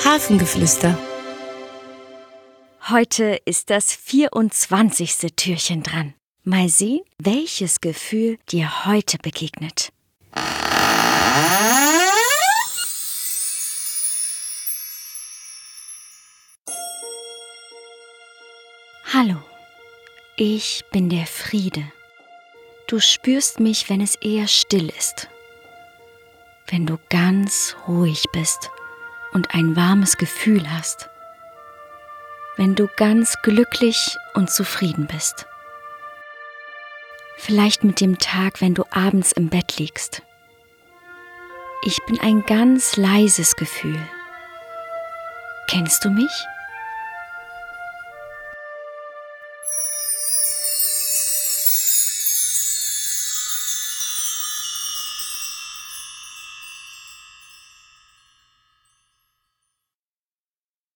Hafengeflüster. Heute ist das 24. Türchen dran. Mal sehen, welches Gefühl dir heute begegnet. Hallo, ich bin der Friede. Du spürst mich, wenn es eher still ist. Wenn du ganz ruhig bist und ein warmes Gefühl hast. Wenn du ganz glücklich und zufrieden bist. Vielleicht mit dem Tag, wenn du abends im Bett liegst. Ich bin ein ganz leises Gefühl. Kennst du mich?